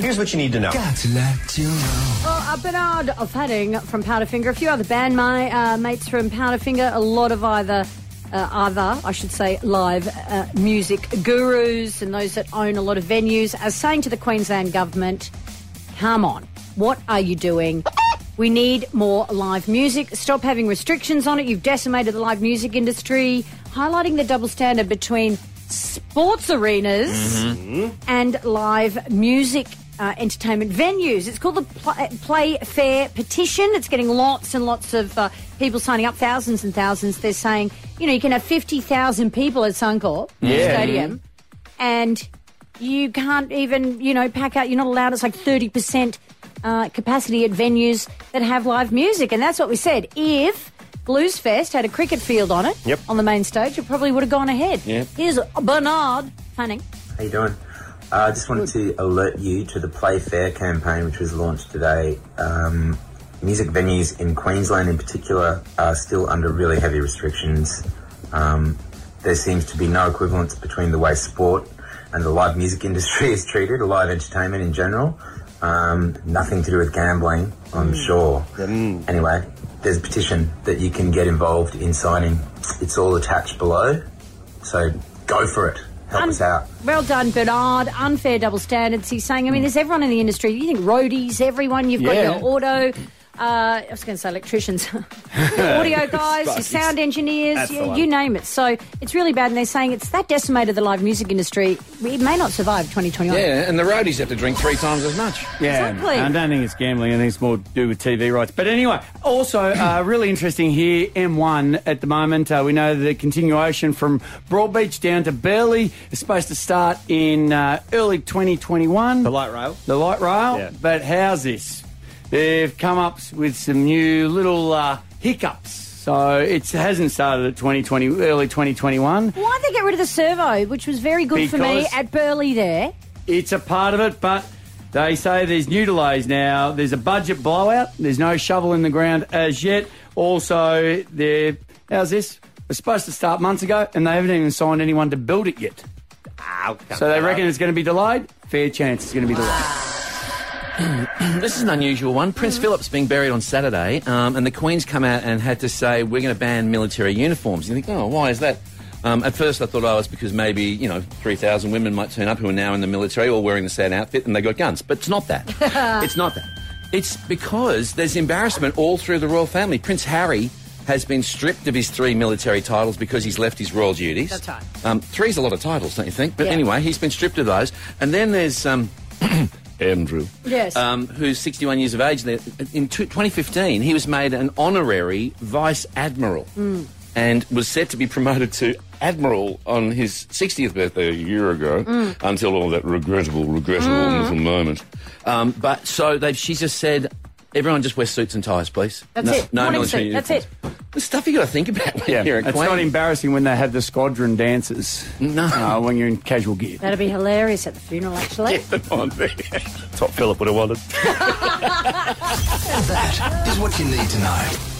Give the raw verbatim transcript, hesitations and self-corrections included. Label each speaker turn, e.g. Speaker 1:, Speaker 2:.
Speaker 1: here's what you need to know.
Speaker 2: Got to let you know.
Speaker 3: Well, uh, Bernard Fanning from Powderfinger, a few other band ma- uh, mates from Powderfinger, a lot of either, uh, other, I should say, live uh, music gurus and those that own a lot of venues are saying to the Queensland government, come on, what are you doing? We need more live music. Stop having restrictions on it. You've decimated the live music industry, highlighting the double standard between sports arenas mm-hmm. and live music uh, entertainment venues. It's called the Play, Play Fair Petition. It's getting lots and lots of uh, people signing up, thousands and thousands. They're saying, you know, you can have fifty thousand people at Suncorp
Speaker 4: yeah.
Speaker 3: Stadium and you can't even, you know, pack out. You're not allowed. It's like thirty percent uh, capacity at venues that have live music. And that's what we said. If Blues Fest had a cricket field on it,
Speaker 1: yep.
Speaker 3: on the main stage, it probably would have gone ahead.
Speaker 4: Yep.
Speaker 3: Here's Bernard Fanning.
Speaker 5: How you doing? I uh, just wanted to alert you to the Play Fair campaign, which was launched today. Um, music venues in Queensland in particular are still under really heavy restrictions. Um, there seems to be no equivalence between the way sport and the live music industry is treated, live entertainment in general. Um, nothing to do with gambling, I'm mm. sure. Mm. Anyway, there's a petition that you can get involved in signing. It's all attached below, so go for it. Help Un- us out.
Speaker 3: Well done, Bernard. Unfair double standards, he's saying. I mean, there's everyone in the industry. You think roadies, everyone. You've got
Speaker 4: yeah.
Speaker 3: your auto... Uh, I was going to say electricians. Audio guys, your sound engineers, you, you name it. So it's really bad, and they're saying it's that decimated the live music industry. It may not survive twenty twenty-one.
Speaker 4: Yeah, and the roadies have to drink three times as much.
Speaker 6: Yeah,
Speaker 3: exactly.
Speaker 6: I don't think it's gambling. I think it's more to do with T V rights. But anyway, also uh, really interesting here, M one at the moment. Uh, we know the continuation from Broadbeach down to Burleigh is supposed to start in uh, early twenty twenty-one.
Speaker 1: The light rail.
Speaker 6: The light rail.
Speaker 1: Yeah.
Speaker 6: But how's this? They've come up with some new little uh, hiccups. So it hasn't started at twenty twenty, early twenty twenty-one.
Speaker 3: Why'd they get rid of the servo, which was very good for me at Burleigh there?
Speaker 6: It's a part of it, but they say there's new delays now. There's a budget blowout. There's no shovel in the ground as yet. Also, they're, how's this? It was supposed to start months ago, and they haven't even signed anyone to build it yet.
Speaker 1: Ow,
Speaker 6: so they reckon it's going to be delayed? Fair chance it's going to be delayed.
Speaker 4: This is an unusual one. Prince Philip's being buried on Saturday, um, and the Queen's come out and had to say, we're going to ban military uniforms. You think, oh, why is that? Um, at first I thought, oh, it's because maybe, you know, three thousand women might turn up who are now in the military or wearing the same outfit and they got guns. But it's not that. It's not that. It's because there's embarrassment all through the royal family. Prince Harry has been stripped of his three military titles because he's left his royal duties.
Speaker 3: That's right.
Speaker 4: Um, three's a lot of titles, don't you think? But
Speaker 3: yeah.
Speaker 4: anyway, he's been stripped of those. And then there's... Um, Andrew,
Speaker 3: yes,
Speaker 4: um, who's sixty-one years of age. In twenty fifteen, he was made an honorary vice admiral
Speaker 3: mm.
Speaker 4: and was set to be promoted to admiral on his sixtieth birthday a year ago.
Speaker 3: Mm.
Speaker 4: Until all that regrettable, regrettable
Speaker 3: mm.
Speaker 4: little moment. Um, but so they, she just said, everyone just wear suits and ties, please.
Speaker 3: That's
Speaker 4: no,
Speaker 3: it.
Speaker 4: No
Speaker 3: Morning
Speaker 4: military
Speaker 3: suit.
Speaker 4: uniforms.
Speaker 3: That's it.
Speaker 4: The stuff you got to think about when
Speaker 6: Yeah,
Speaker 4: you're at
Speaker 6: it's
Speaker 4: Queen.
Speaker 6: not embarrassing when they have the squadron dances.
Speaker 4: No.
Speaker 6: Uh, when you're in casual gear.
Speaker 3: That'd be hilarious at the funeral, actually.
Speaker 4: Get them on there.
Speaker 1: That's what Philip would have wanted.
Speaker 2: That is what you need to know.